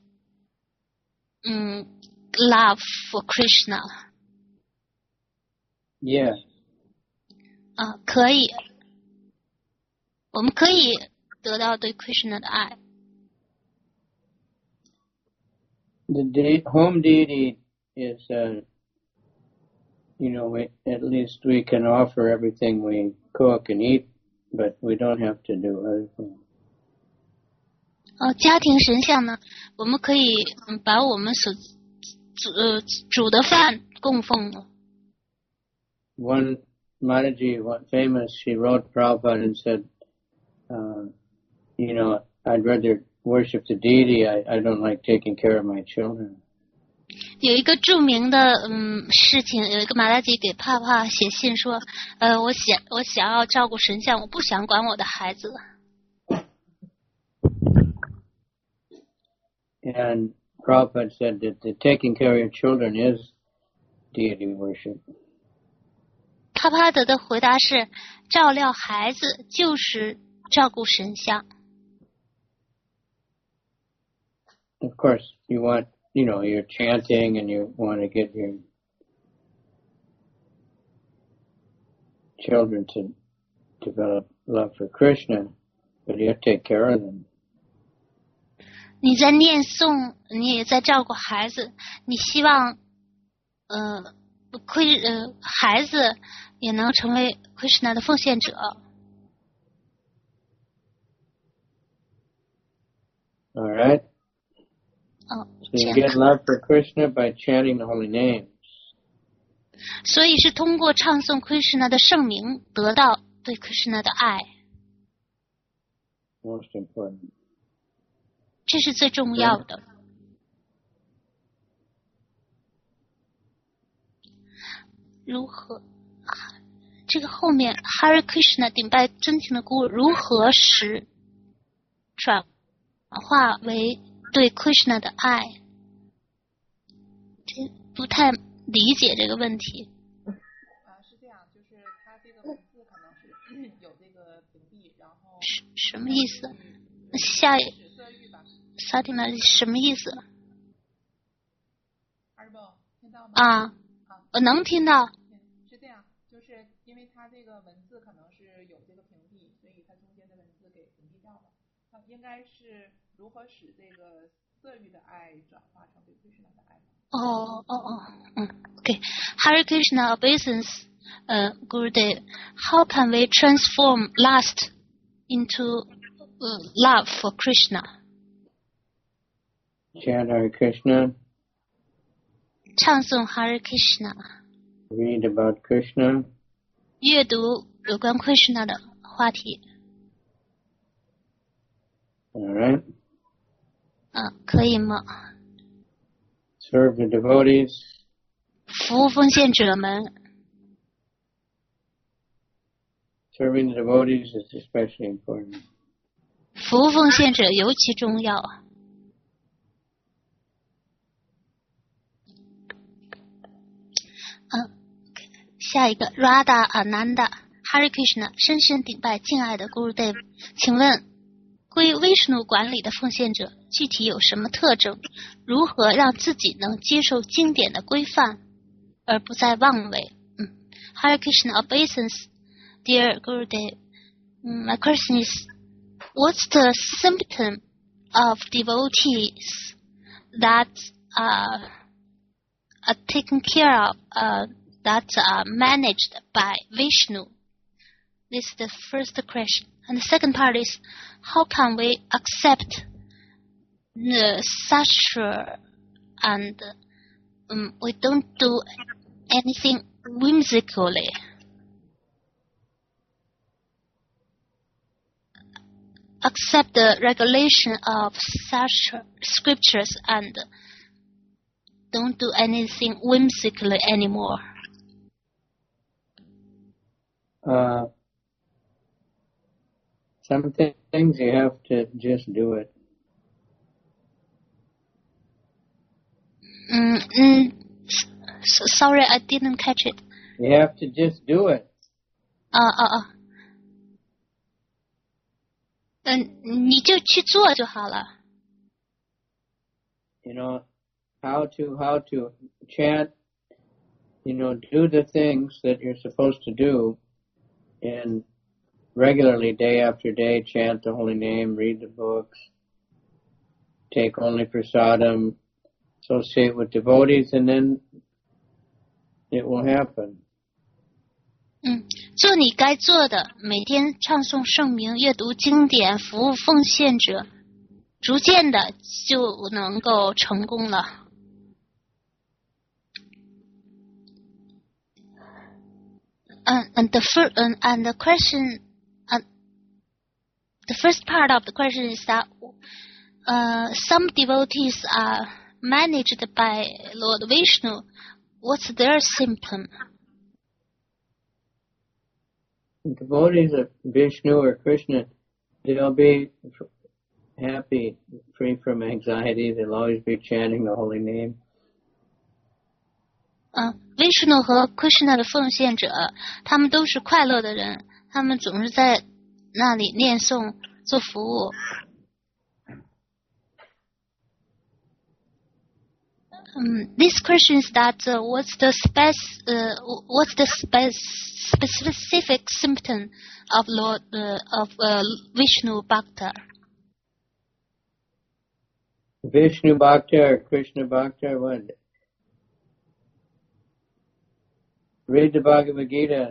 um love for Krishna? Yeah. 啊，可以，我们可以得到对 Krishna 的爱。 The de- home deity is, uh, you know, we, at least we can offer everything we cook and eat, but we don't have to do everything. 哦，家庭神像呢，我们可以嗯把我们所煮呃煮的饭供奉了。 One Mataji, one famous, she wrote Prabhupada and said, uh, you know, I'd rather worship the deity. I, I don't like taking care of my children. 有一个著名的嗯事情，有一个马达吉给帕帕写信说，呃，我想我想要照顾神像，我不想管我的孩子。 And Prabhupada said that the taking care of your children is deity worship. 帕帕德的回答是，照料孩子就是照顾神像。 Of course, you want, you know, you're chanting and you want to get your children to develop love for Krishna, but you have to take care of them. 你在念诵，你也在照顾孩子，你希望，呃， 亏呃孩子也能成为 Krishna 的奉献者。 All right. 哦， So you get love for Krishna by chanting the holy names. 所以是通过唱诵 Krishna 的圣名得到对 Krishna 的爱。 Most important. 这是最重要的。如何？这个后面 Hare Krishna 顶拜真情的故如何使转化为对 Krishna 的爱？这不太理解这个问题。 啊，是这样，就是它这个文字可能是有这个屏蔽，然后什么意思？下萨提玛什么意思？ 二宝听到吗？ 啊，我能听到。 是这样，就是因为它这个文字可能是有这个屏蔽，所以它中间的文字给屏蔽掉了。它应该是如何使这个色欲的爱转化成对 Krishna 的爱？ 哦哦哦，嗯 ，OK. Hare Krishna obeisance, uh, Gurudev. How can we transform lust into uh, love for Krishna? Chant Hare Krishna. 唱诵 Hare Krishna. Read about Krishna. 阅读有关 Krishna 的话题。 All right. 嗯，可以吗？ Serve the devotees. 服务奉献者们。 Serving the devotees is especially important. 服务奉献者尤其重要。嗯，下一个 Radha Ananda Hare Krishna 深深顶拜敬爱的 Gurudev， 请问归 Vishnu 管理的奉献者具体有什么特征？如何让自己能接受经典的规范，而不再妄为？嗯 Hare Krishna obeisance, dear Gurudev. My question is, what's the symptom of devotees that are, are taken care of, uh, that are managed by Vishnu? This is the first question. And the second part is, how can we accept the sastra and um, we don't do anything whimsically? Accept the regulation of sastra scriptures and don't do anything whimsically anymore. Uh, some th- things you have to just do it. Mm, mm, so, sorry, I didn't catch it. You have to just do it. 啊啊啊！嗯，你就去做就好了。 You know, how to, how to chant, you know, do the things that you're supposed to do and regularly, day after day, chant the holy name, read the books, take only prasadam, associate with devotees, and then it will happen. 嗯，做你该做的，每天唱诵圣名，阅读经典，服务奉献者，逐渐的就能够成功了。And, and the first and, and the question, uh, the first part of the question is that uh, some devotees are managed by Lord Vishnu. What's their symptom? Devotees of Vishnu or Krishna, they'll be happy, free from anxiety. They'll always be chanting the holy name. 嗯 ，Vishnu 和 Krishna 的奉献者，他们都是快乐的人，他们总是在那里念诵做服务。Um, this question is that uh, what's the spec uh, what's the spe specific symptom of Lord uh, of uh, Vishnu Bhakta? Vishnu Bhakta or Krishna Bhakta, what? Read the Bhagavad Gita.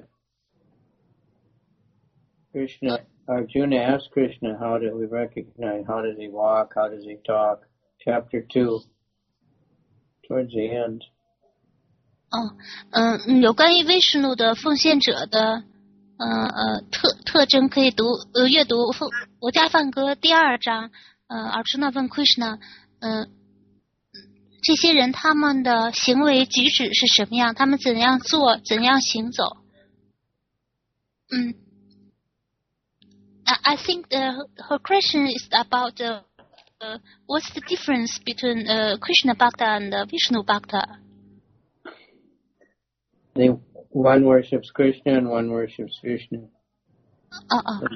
Krishna, Arjuna asked Krishna, how do we recognize, how does he walk, how does he talk? Chapter two, towards the end. 哦，嗯、呃，有关于 Vishnu 的奉献者的，呃呃特特征，可以读呃阅读《我家梵歌》第二章。呃 ，Arjuna 问 Krishna， 嗯、呃，这些人他们的行为举止是什么样？他们怎样做？怎样行走？嗯 ，I think the, her question is about the, uh, what's the difference between uh, Krishna Bhakta and uh, Vishnu Bhakta? They, one worships Krishna and one worships Vishnu. 哦哦。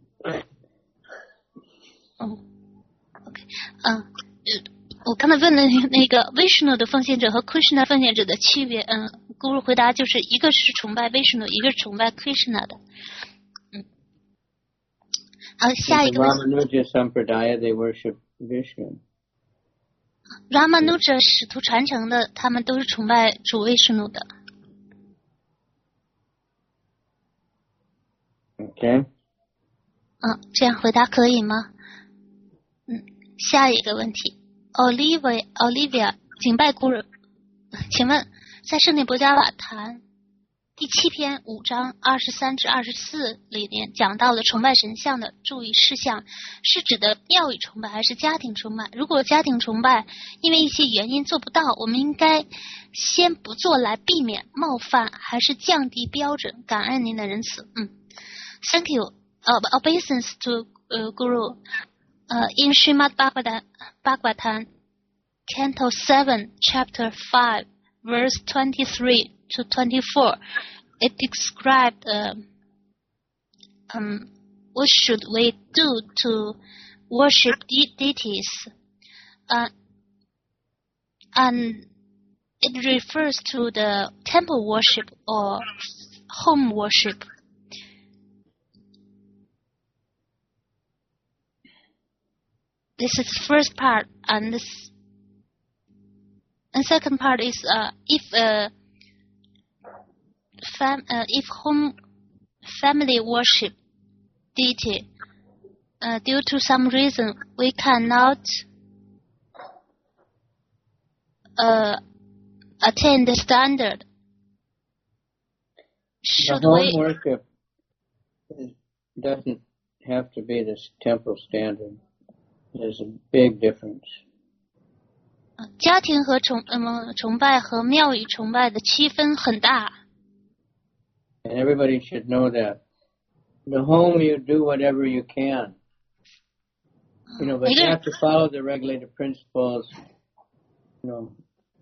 哦 ，OK， 嗯、呃，我刚才问的那个 Vishnu 的奉献者和 Krishna 奉献者的区别，嗯、呃，咕噜回答就是一个是崇拜 Vishnu， 一个是崇拜 Krishna 的。嗯。好，下一个问题。 Ramanuja Sampradaya, they worship Vishnu. Ramanuja 使徒传承的，他们都是崇拜主 Vishnu 的。 Okay. 嗯，这样回答可以吗？嗯，下一个问题 ，Olivia Olivia 敬拜古人，请问在圣地博加瓦坛第七篇五章二十三至二十四里面讲到了崇拜神像的注意事项，是指的庙宇崇拜还是家庭崇拜？如果家庭崇拜因为一些原因做不到，我们应该先不做来避免冒犯，还是降低标准？感恩您的仁慈。嗯。Thank you. Uh, obeisance to uh, Guru. Uh, in Srimad Bhagavatam, Canto seven, Chapter five, verse twenty-three to twenty-four, it described uh, um, what should we do to worship de- deities. Uh, and it refers to the temple worship or home worship. This is the first part, and this, and second part is uh, if uh, fam, uh, if home family worship deity uh, due to some reason we cannot uh, attain the standard. Should the home we worship doesn't have to be the temple standard. There's a big difference. 家庭和崇嗯崇拜和庙宇崇拜的区分很大。 And everybody should know that. The home you do whatever you can. You know, but you have to follow the regulated principles. You know.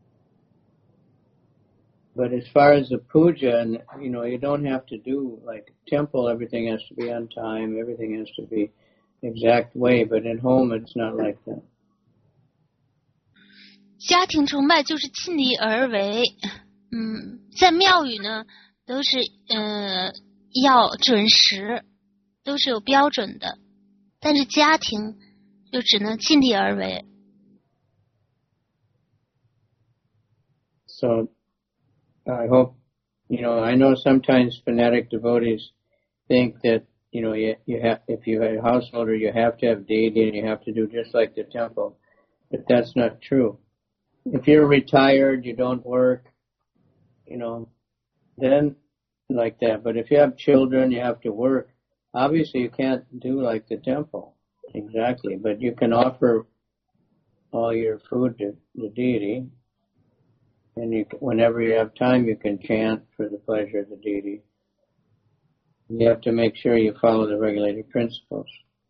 But as far as the puja, and you know, you don't have to do like temple. Everything has to be on time. Everything has to be exact way, but at home it's not like that. 家庭崇拜就是尽力而为，嗯，在庙宇呢都是呃要准时，都是有标准的，但是家庭就只能尽力而为。 So, I hope, you know, I know sometimes fanatic devotees think that you know, you, you have, if you're a householder, you have to have deity and you have to do just like the temple. But that's not true. If you're retired, you don't work, you know, then like that. But if you have children, you have to work. Obviously, you can't do like the temple. Exactly. But you can offer all your food to the deity. And you, whenever you have time, you can chant for the pleasure of the deity. You have to make sure you follow the regulated principles.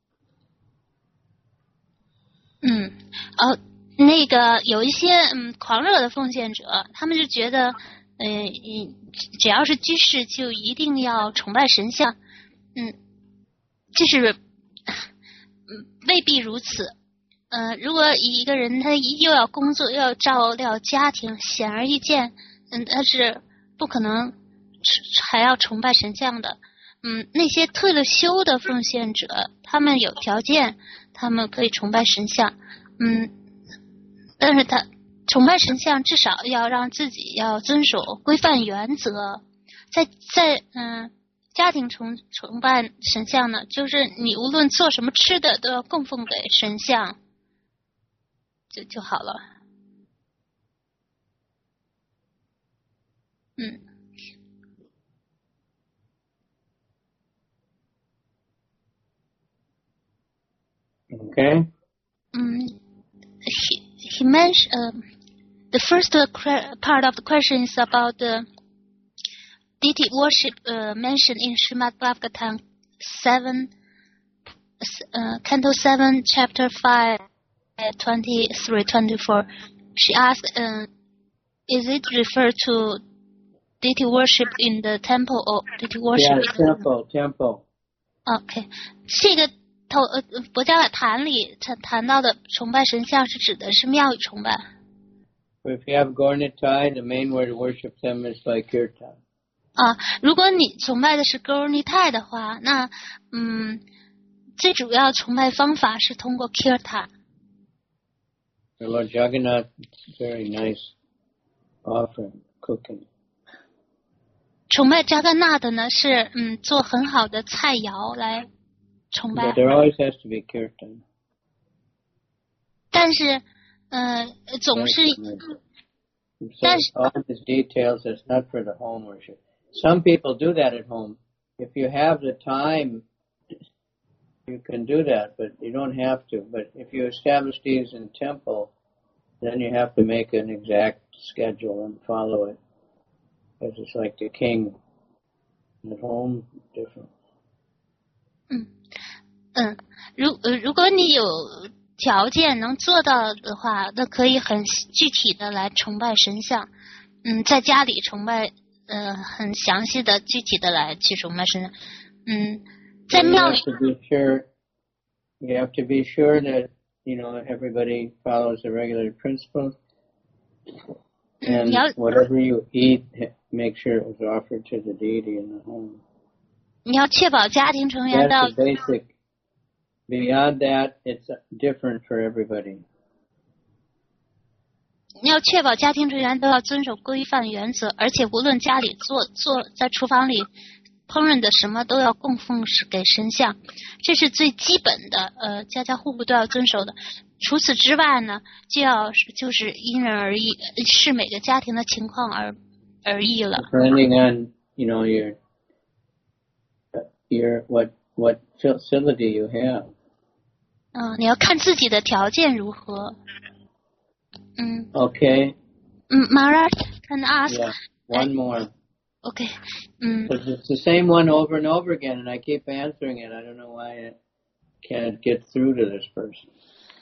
嗯，哦，那个有一些嗯狂热的奉献者，他们就觉得，呃，只要是居士就一定要崇拜神像，嗯，这是，嗯，未必如此。呃，如果一个人他又要工作又要照料家庭，显而易见，嗯，他是不可能还要崇拜神像的。嗯，那些退了休的奉献者，他们有条件，他们可以崇拜神像。嗯，但是他崇拜神像至少要让自己要遵守规范原则， 在在嗯、呃、家庭崇崇拜神像呢，就是你无论做什么吃的都要供奉给神像，就就好了。嗯。 Okay. Um, he he mentioned uh, the first uh, part of the question is about the deity worship uh, mentioned in Srimad Bhagavatam seven, uh, Canto seven, chapter five, twenty-three, twenty-four. She asked, uh, "Is it referred to deity worship in the temple or deity worship?" Yeah, in temple, the temple. Okay. 这个头呃博伽瓦坛里谈谈到的崇拜神像是指的是庙宇崇拜。 If you have Gaurnitai, the main way to worship them is by kirtan. 啊，如果你崇拜的是勾尼泰的话，那嗯，最主要崇拜方法是通过 kirtan。 The Lord Jagannath is very nice offering, cooking. 崇拜扎干纳的呢是嗯做很好的菜肴来崇拜。 But there always has to be kirtan. 但是呃总是。 So all these details is not for the home worship. Some people do that at home. If you have the time, you can do that, but you don't have to. But if you establish these in temple, then you have to make an exact schedule and follow it. Because it's like the king. At home, different. 嗯嗯，如呃如果你有条件能做到的话，那可以很具体的来崇拜神像。嗯，在家里崇拜，呃，很详细的、具体的来去崇拜神像。嗯，在庙里。 You have to be sure that you know everybody follows the regular principles, and whatever you eat, make sure it was offered to the deity in the home. 你要确保家庭成员到。 That's the basic. Beyond that, it's different for everybody. 你要确保家庭成员都要遵守规范原则，而且无论家里做做在厨房里烹饪的什么都要供奉给神像，这是最基本的，呃，家家户户都要遵守的。除此之外呢，就要就是因人而异，视每个家庭的情况而而异了。 Depending on you know your your what what facility you have. 嗯，你要看自己的条件如何。嗯。 Okay. 嗯 ，Maharaj, can I ask? Yeah, one more. Okay. 嗯。 Because it's the same one over and over again, and I keep answering it. I don't know why I can't get through to this person.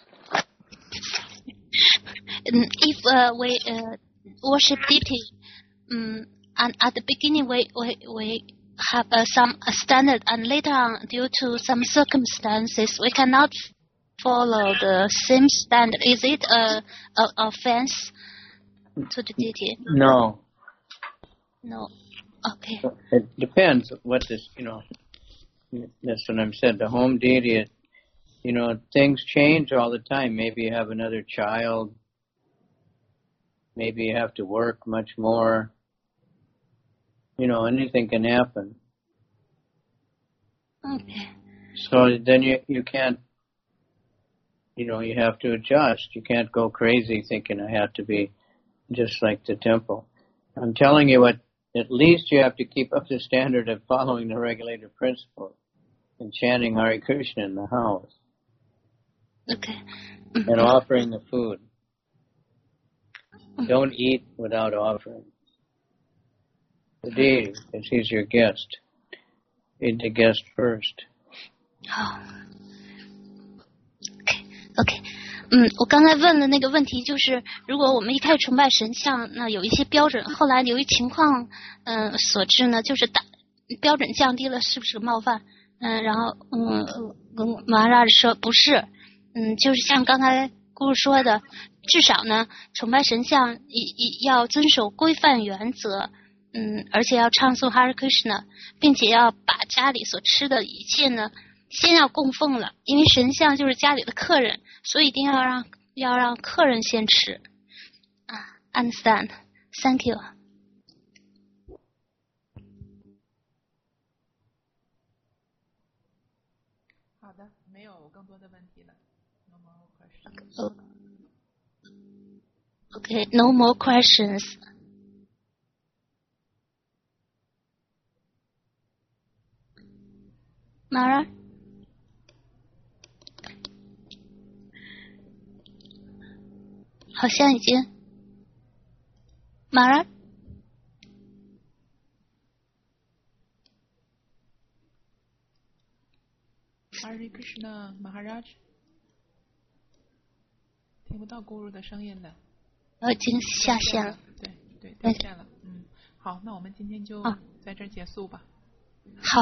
If uh, we uh, worship deity, um, and at the beginning we we we have uh, some uh, standard, and later on, due to some circumstances, we cannot follow the same standard. Is it a, a offense to the deity? No. No. Okay. It depends what this, you know, that's what I'm said. The home deity, it, you know, things change all the time. Maybe you have another child. Maybe you have to work much more. You know, anything can happen. Okay. So then you you can't, you know, you have to adjust. You can't go crazy thinking I have to be just like the temple. I'm telling you what, at least you have to keep up the standard of following the regulated principle and chanting Hare Krishna in the house. Okay. And offering the food. Don't eat without offering. The deity, because he's your guest. Eat the guest first. Oh. Okay. Okay. 嗯，我刚才问的那个问题就是，如果我们一开始崇拜神像，那有一些标准，后来由于情况嗯、呃、所致呢，就是打标准降低了，是不是冒犯？嗯、呃，然后嗯，跟马拉说不是，嗯，就是像刚才姑姑说的，至少呢，崇拜神像一一要遵守规范原则，嗯，而且要唱诵 Hare Krishna， 并且要把家里所吃的一切呢。先要供奉了，因为神像就是家里的客人，所以一定要让要让客人先吃。啊 ，understand? Thank you. 多的问题了。No more questions. Oh. Okay, no more questions. Mara? 好像已经 Mara? Hare Krishna Maharaj 听不到咕噜的声音了， 我已经下线了。 对对，掉线了。嗯，好，那我们今天就在这儿结束吧。 好。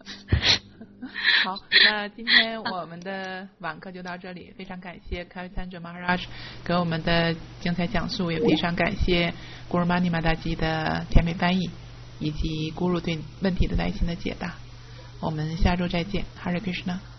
好，那今天我们的晚课就到这里，非常感谢开参者 Maharaj 给我们的精彩讲述，也非常感谢 Guru Mani Mataji 的甜美翻译，以及 Guru 对问题的耐心的解答。我们下周再见，Hare Krishna。